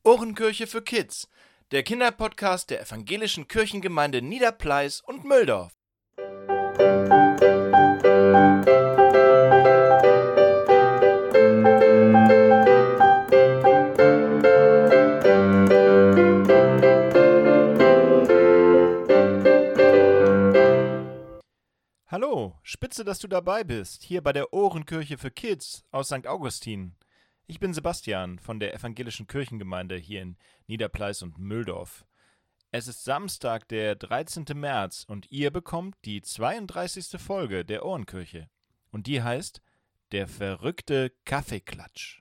Ohrenkirche für Kids, der Kinderpodcast der evangelischen Kirchengemeinde Niederpleis und Mühldorf. Hallo, spitze, dass du dabei bist, hier bei der Ohrenkirche für Kids aus St. Augustin. Ich bin Sebastian von der evangelischen Kirchengemeinde hier in Niederpleis und Mühldorf. Es ist Samstag, der 13. März und ihr bekommt die 32. Folge der Ohrenkirche. Und die heißt Der verrückte Kaffeeklatsch.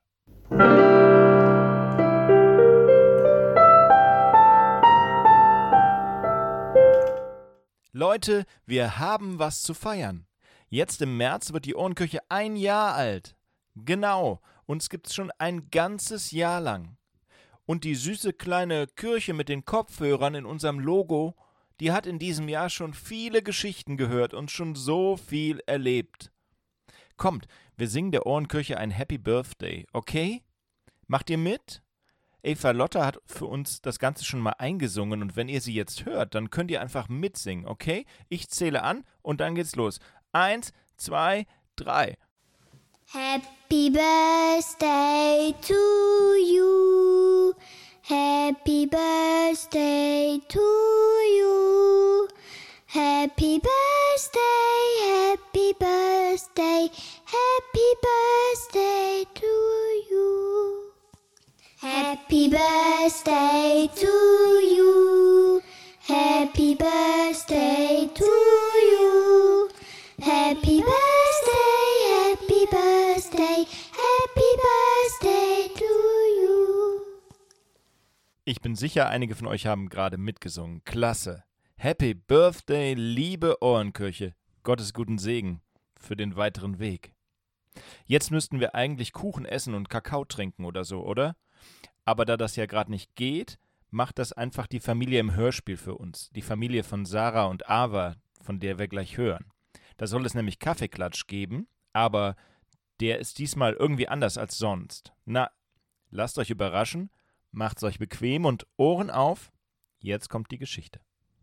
Leute, wir haben was zu feiern. Jetzt im März wird die Ohrenkirche 1 Jahr alt. Genau, uns gibt's schon ein ganzes Jahr lang. Und die süße kleine Kirche mit den Kopfhörern in unserem Logo, die hat in diesem Jahr schon viele Geschichten gehört und schon so viel erlebt. Kommt, wir singen der Ohrenkirche ein Happy Birthday, okay? Macht ihr mit? Eva Lotta hat für uns das Ganze schon mal eingesungen und wenn ihr sie jetzt hört, dann könnt ihr einfach mitsingen, okay? Ich zähle an und dann geht's los. 1, 2, 3. Happy birthday to you. Happy birthday to you. Happy birthday, happy birthday, happy birthday to you. Happy birthday to you. Happy birthday to you. Happy birthday, happy birthday, happy birthday to you. Ich bin sicher, einige von euch haben gerade mitgesungen. Klasse. Happy Birthday, liebe Ohrenkirche. Gottes guten Segen für den weiteren Weg. Jetzt müssten wir eigentlich Kuchen essen und Kakao trinken oder so, oder? Aber da das ja gerade nicht geht, macht das einfach die Familie im Hörspiel für uns. Die Familie von Sarah und Ava, von der wir gleich hören. Da soll es nämlich Kaffeeklatsch geben, aber der ist diesmal irgendwie anders als sonst. Na, lasst euch überraschen, macht's euch bequem und Ohren auf. Jetzt kommt die Geschichte.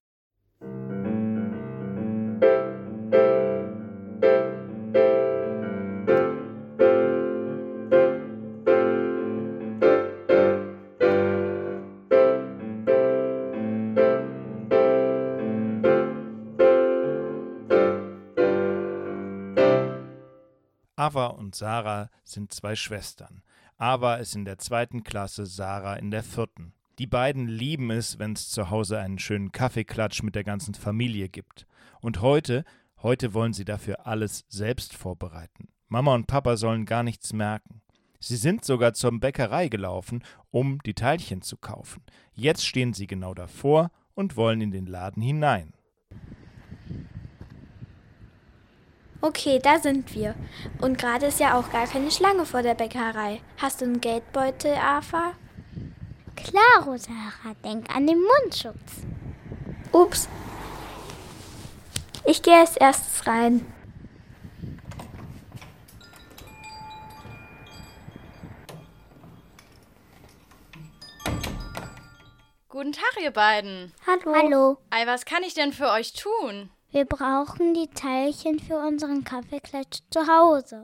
Ava und Sarah sind 2 Schwestern. Ava ist in der 2. Klasse, Sarah in der 4. Die beiden lieben es, wenn es zu Hause einen schönen Kaffeeklatsch mit der ganzen Familie gibt. Und heute wollen sie dafür alles selbst vorbereiten. Mama und Papa sollen gar nichts merken. Sie sind sogar zur Bäckerei gelaufen, um die Teilchen zu kaufen. Jetzt stehen sie genau davor und wollen in den Laden hinein. Okay, da sind wir. Und gerade ist ja auch gar keine Schlange vor der Bäckerei. Hast du einen Geldbeutel, Ava? Klaro, Sarah, denk an den Mundschutz. Ups. Ich gehe als erstes rein. Guten Tag, ihr beiden. Hallo. Hallo. Ei, was kann ich denn für euch tun? Wir brauchen die Teilchen für unseren Kaffeeklatsch zu Hause.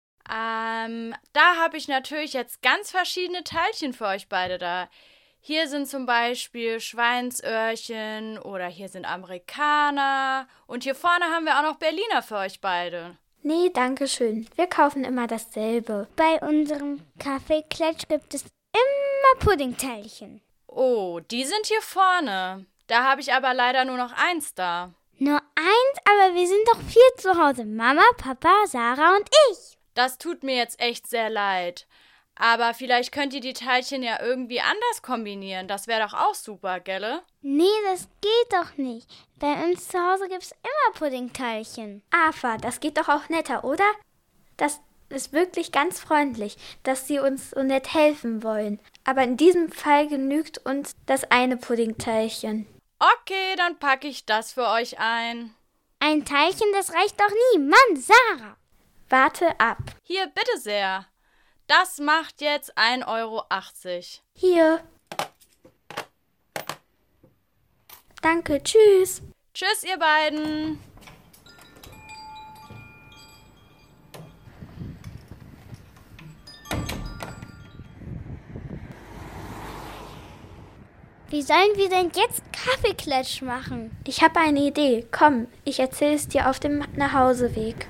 Da habe ich natürlich jetzt ganz verschiedene Teilchen für euch beide da. Hier sind zum Beispiel Schweinsöhrchen oder hier sind Amerikaner und hier vorne haben wir auch noch Berliner für euch beide. Nee, danke schön. Wir kaufen immer dasselbe. Bei unserem Kaffeeklatsch gibt es immer Puddingteilchen. Oh, die sind hier vorne. Da habe ich aber leider nur noch 1 da. Nur 1, aber wir sind doch 4 zu Hause. Mama, Papa, Sarah und ich. Das tut mir jetzt echt sehr leid. Aber vielleicht könnt ihr die Teilchen ja irgendwie anders kombinieren. Das wäre doch auch super, gell? Nee, das geht doch nicht. Bei uns zu Hause gibt's immer Puddingteilchen. Ava, das geht doch auch netter, oder? Das ist wirklich ganz freundlich, dass Sie uns so nett helfen wollen. Aber in diesem Fall genügt uns das eine Puddingteilchen. Okay, dann packe ich das für euch ein. Ein Teilchen, das reicht doch nie. Mann, Sarah. Warte ab. Hier, bitte sehr. Das macht jetzt 1,80 €. Hier. Danke, tschüss. Tschüss, ihr beiden. Wie sollen wir denn jetzt Kaffeeklatsch machen? Ich habe eine Idee. Komm, ich erzähle es dir auf dem Nachhauseweg.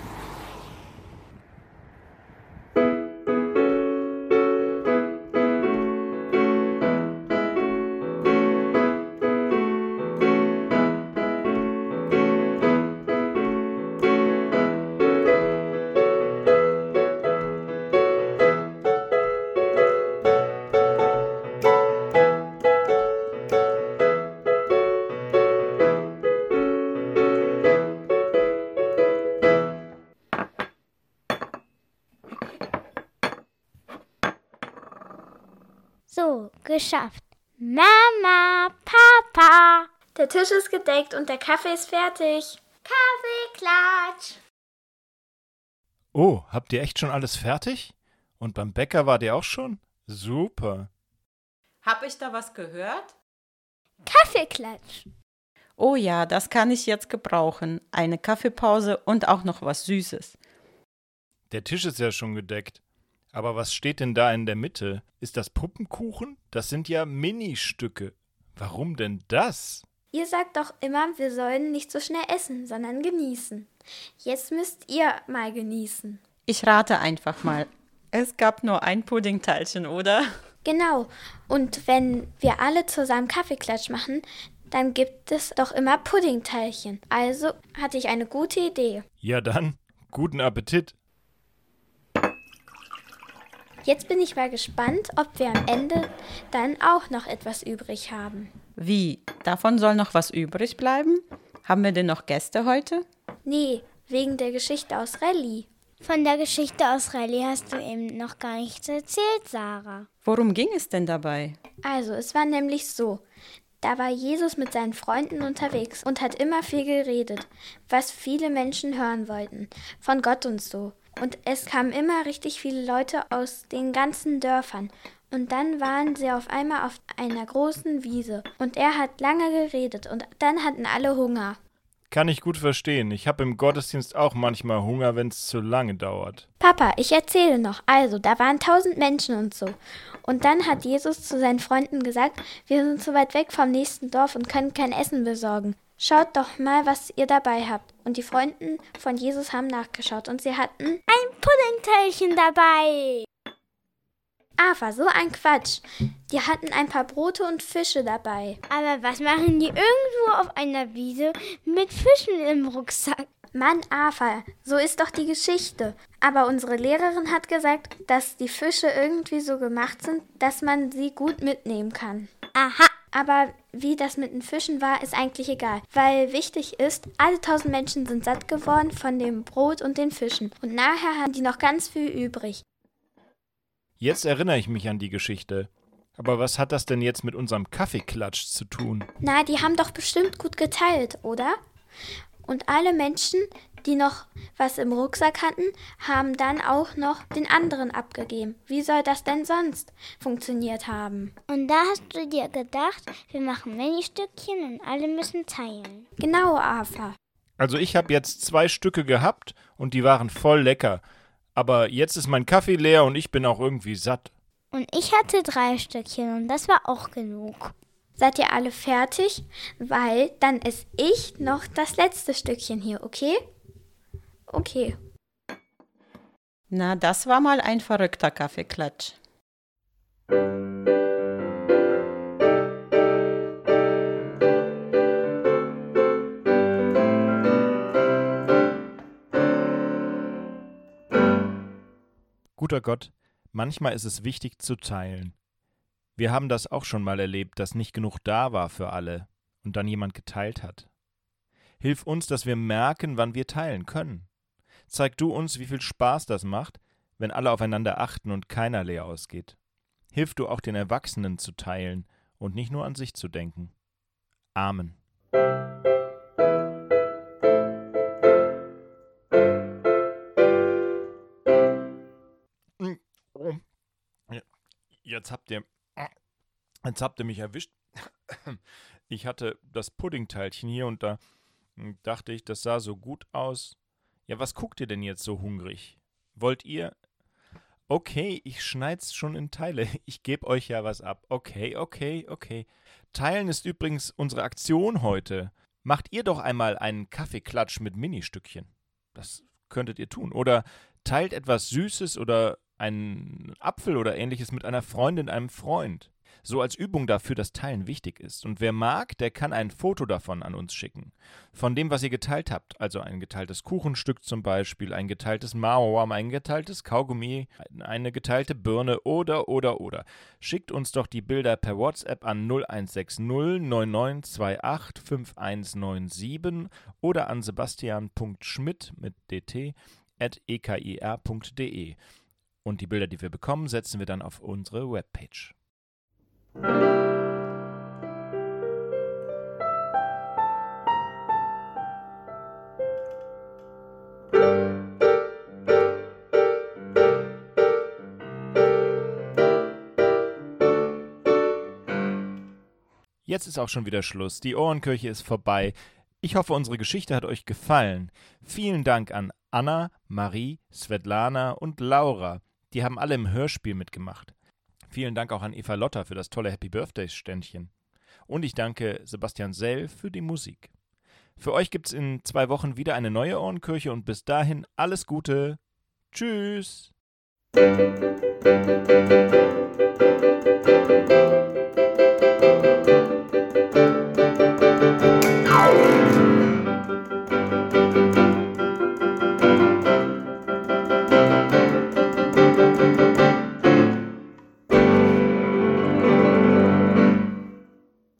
So, geschafft. Mama, Papa. Der Tisch ist gedeckt und der Kaffee ist fertig. Kaffeeklatsch. Oh, habt ihr echt schon alles fertig? Und beim Bäcker wart ihr auch schon? Super. Hab ich da was gehört? Kaffeeklatsch. Oh ja, das kann ich jetzt gebrauchen. Eine Kaffeepause und auch noch was Süßes. Der Tisch ist ja schon gedeckt. Aber was steht denn da in der Mitte? Ist das Puppenkuchen? Das sind ja Ministücke. Warum denn das? Ihr sagt doch immer, wir sollen nicht so schnell essen, sondern genießen. Jetzt müsst ihr mal genießen. Ich rate einfach mal. Es gab nur ein Puddingteilchen, oder? Genau. Und wenn wir alle zusammen Kaffeeklatsch machen, dann gibt es doch immer Puddingteilchen. Also hatte ich eine gute Idee. Ja dann, guten Appetit. Jetzt bin ich mal gespannt, ob wir am Ende dann auch noch etwas übrig haben. Wie? Davon soll noch was übrig bleiben? Haben wir denn noch Gäste heute? Nee, wegen der Geschichte aus Rallye. Von der Geschichte aus Rallye hast du eben noch gar nichts erzählt, Sarah. Worum ging es denn dabei? Also, es war nämlich so. Da war Jesus mit seinen Freunden unterwegs und hat immer viel geredet, was viele Menschen hören wollten, von Gott und so. Und es kamen immer richtig viele Leute aus den ganzen Dörfern. Und dann waren sie auf einmal auf einer großen Wiese. Und er hat lange geredet und dann hatten alle Hunger. Kann ich gut verstehen. Ich habe im Gottesdienst auch manchmal Hunger, wenn es zu lange dauert. Papa, ich erzähle noch. Also, da waren 1000 Menschen und so. Und dann hat Jesus zu seinen Freunden gesagt, wir sind so weit weg vom nächsten Dorf und können kein Essen besorgen. Schaut doch mal, was ihr dabei habt. Und die Freunde von Jesus haben nachgeschaut und sie hatten Ein Puddingteilchen dabei. Ava, so ein Quatsch. Die hatten ein paar Brote und Fische dabei. Aber was machen die irgendwo auf einer Wiese mit Fischen im Rucksack? Mann, Ava, so ist doch die Geschichte. Aber unsere Lehrerin hat gesagt, dass die Fische irgendwie so gemacht sind, dass man sie gut mitnehmen kann. Aha. Aber wie das mit den Fischen war, ist eigentlich egal. Weil wichtig ist, alle 1000 Menschen sind satt geworden von dem Brot und den Fischen. Und nachher haben die noch ganz viel übrig. Jetzt erinnere ich mich an die Geschichte. Aber was hat das denn jetzt mit unserem Kaffeeklatsch zu tun? Na, die haben doch bestimmt gut geteilt, oder? Und alle Menschen, die noch was im Rucksack hatten, haben dann auch noch den anderen abgegeben. Wie soll das denn sonst funktioniert haben? Und da hast du dir gedacht, wir machen Mini-Stückchen und alle müssen teilen. Genau, Ava. Also ich habe jetzt 2 Stücke gehabt und die waren voll lecker. Aber jetzt ist mein Kaffee leer und ich bin auch irgendwie satt. Und ich hatte 3 Stückchen und das war auch genug. Seid ihr alle fertig? Weil dann esse ich noch das letzte Stückchen hier, okay? Okay. Na, das war mal ein verrückter Kaffeeklatsch. Guter Gott, manchmal ist es wichtig zu teilen. Wir haben das auch schon mal erlebt, dass nicht genug da war für alle und dann jemand geteilt hat. Hilf uns, dass wir merken, wann wir teilen können. Zeig du uns, wie viel Spaß das macht, wenn alle aufeinander achten und keiner leer ausgeht. Hilf du auch den Erwachsenen zu teilen und nicht nur an sich zu denken. Amen. Jetzt habt ihr mich erwischt. Ich hatte das Puddingteilchen hier und da dachte ich, das sah so gut aus. Ja, was guckt ihr denn jetzt so hungrig? Wollt ihr? Okay, ich schneid's schon in Teile. Ich gebe euch ja was ab. Okay. Teilen ist übrigens unsere Aktion heute. Macht ihr doch einmal einen Kaffeeklatsch mit Ministückchen. Das könntet ihr tun. Oder teilt etwas Süßes oder einen Apfel oder ähnliches mit einer Freundin, einem Freund. So als Übung dafür, dass Teilen wichtig ist. Und wer mag, der kann ein Foto davon an uns schicken. Von dem, was ihr geteilt habt. Also ein geteiltes Kuchenstück zum Beispiel, ein geteiltes Mauerwarm, ein geteiltes Kaugummi, eine geteilte Birne oder. Schickt uns doch die Bilder per WhatsApp an 0160 9928 5197 oder an sebastian.schmidt mit dt @ekir.de. Und die Bilder, die wir bekommen, setzen wir dann auf unsere Webpage. Jetzt ist auch schon wieder Schluss. Die Ohrenkirche ist vorbei. Ich hoffe, unsere Geschichte hat euch gefallen. Vielen Dank an Anna, Marie, Svetlana und Laura. Die haben alle im Hörspiel mitgemacht. Vielen Dank auch an Eva Lotter für das tolle Happy Birthday-Ständchen. Und ich danke Sebastian Sell für die Musik. Für euch gibt es in 2 Wochen wieder eine neue Ohrenkirche und bis dahin alles Gute. Tschüss!